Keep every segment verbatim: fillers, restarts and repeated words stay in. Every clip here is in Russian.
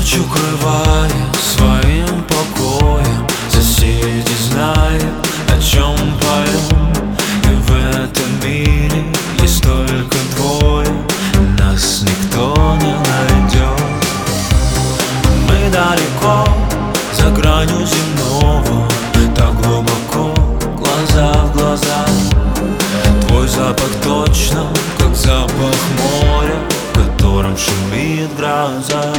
Ночь укрывает своим покоем, соседи знают, о чем поем. И в этом мире есть только двое, нас никто не найдет. Мы далеко, за гранью земного, так глубоко, глаза в глаза. Твой запах точно, как запах моря, в котором шумит гроза.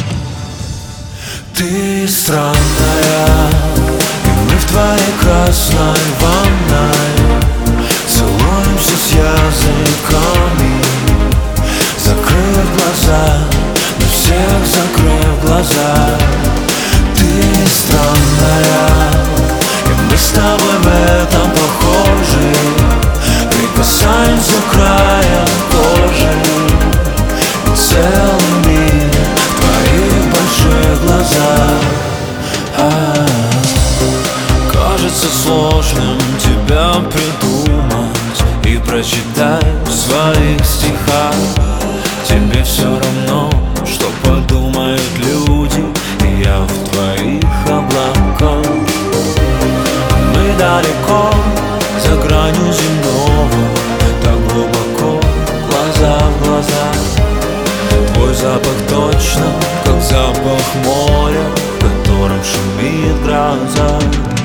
Ты странная, и мы в твоей красной ванной целуемся с языками, закрыв глаза, на всех закрыв глаза. Ты странная, и мы с тобой в этом похожи, прикасаемся краем кожи, и целый мир в твоих больших глазах. А-а-а. Кажется сложным тебя придумать и прочитать в своих стихах. Тебе все равно, что подумают люди, и я в твоих облаках. Мы далеко, за гранью земного, так глубоко, глаза в глаза. Твой запах точно, как запах моря, в котором шумит гроза.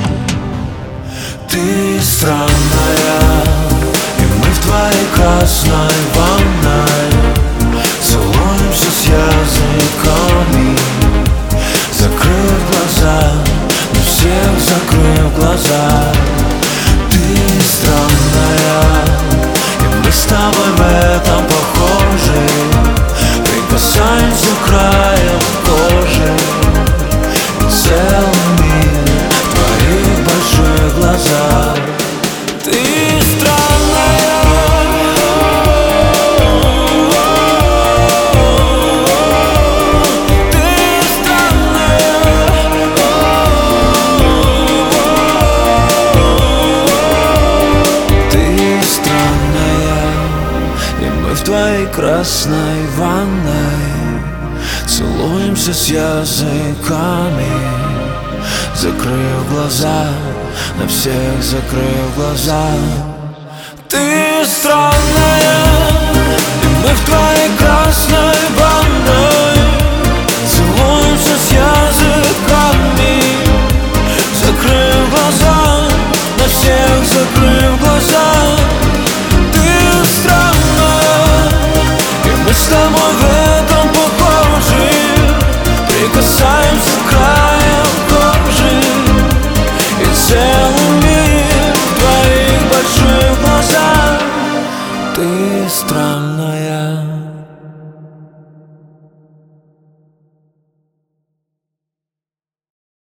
Ты странная, и мы в твоей красной ванной целуемся с языками, закрыв глаза, на всех закрыв глаза. Ты странная, и мы с тобой в этом похожи, прикасаемся краем кожи, и целый мир в твоих больших глазах. Ты странная, ты странная, ты странная, и мы в твоей красной ванной целуемся с языками, закрыв глаза, на всех закрыв глаза. Ты странная, и мы в твоей красной